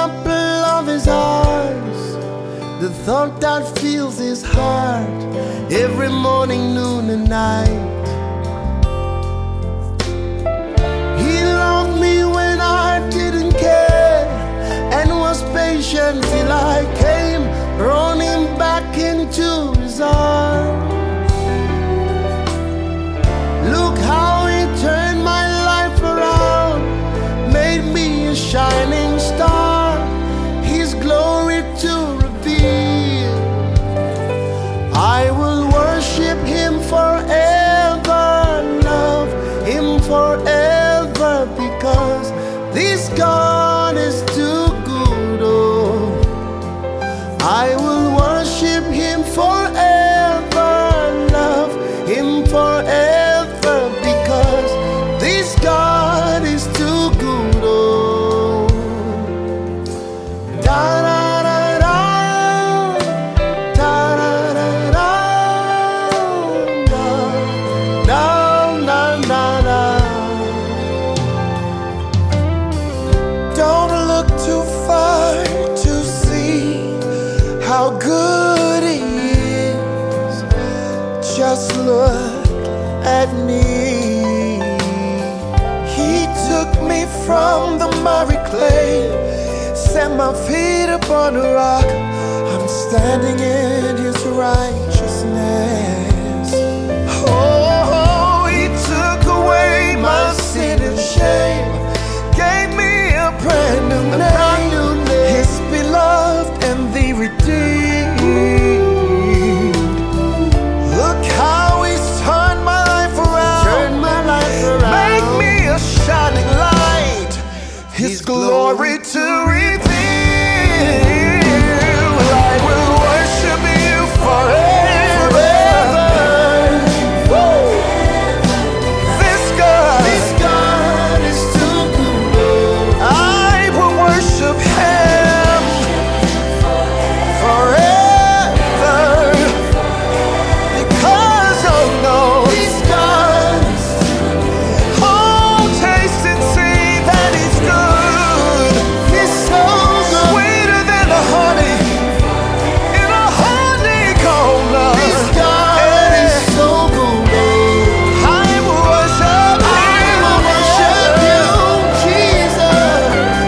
apple of his eyes, the thought that fills his heart every morning, noon and night. He loved me when I didn't care and was patient till I came running back into his arms. Look how he turned my life around, made me a shining star, his glory to reveal. I will worship him forever, love him forever, because this God is too good. Oh, I will worship him forever, love him forever, because this God is too good. Oh, da da da da, da da da da, da da da. Don't look too far to see how good he is. Just look at me. He took me from the miry clay, set my feet upon a rock. I'm standing in his righteousness. Oh, he took away my sin and shame, gave me a brand new name, his beloved and the redeemed. Look how he's turned my life around, make me a shining light, his glory to reveal. I will worship you forever. Woo! This God is too good. I will worship him forever, because oh no, this God, oh, taste and see that he's good. He's so good, sweeter than the honey in a honeycomb love. This God is so good. I will worship you, Jesus.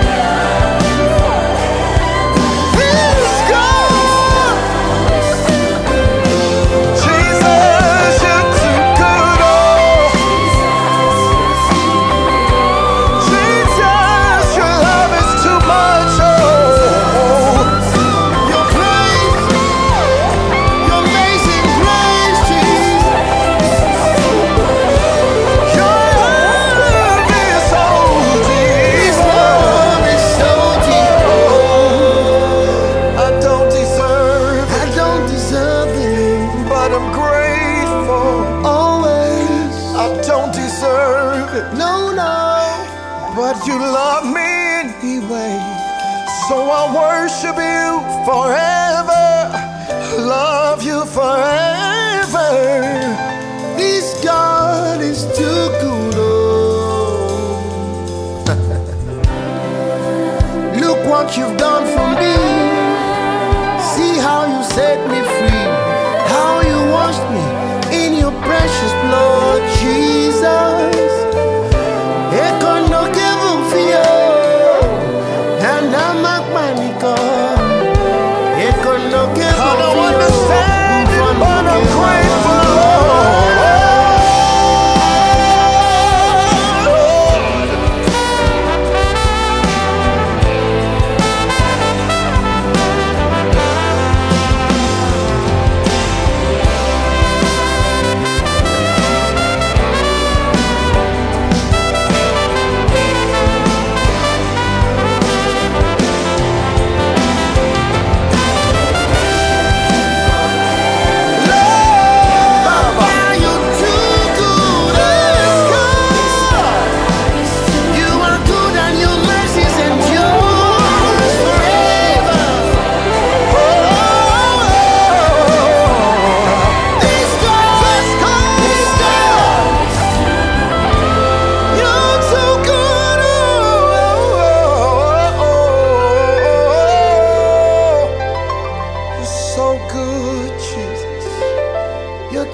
This God, Jesus, you're too good. Oh, Jesus, your love is too much. Oh, your grace, your amazing grace, Jesus. Your love is so deep. His love is so deep. Oh, I don't deserve it, but I'm grateful. Always, I don't deserve it. No, but you love me anyway. So I'll worship you forever, love you forever. This God is too good. Oh, look what you've done for me. See how you set me free, how you washed me in your precious blood, Jesus. I don't understand it, but I'm grateful.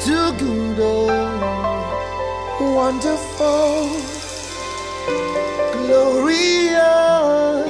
too good, oh, wonderful, glorious.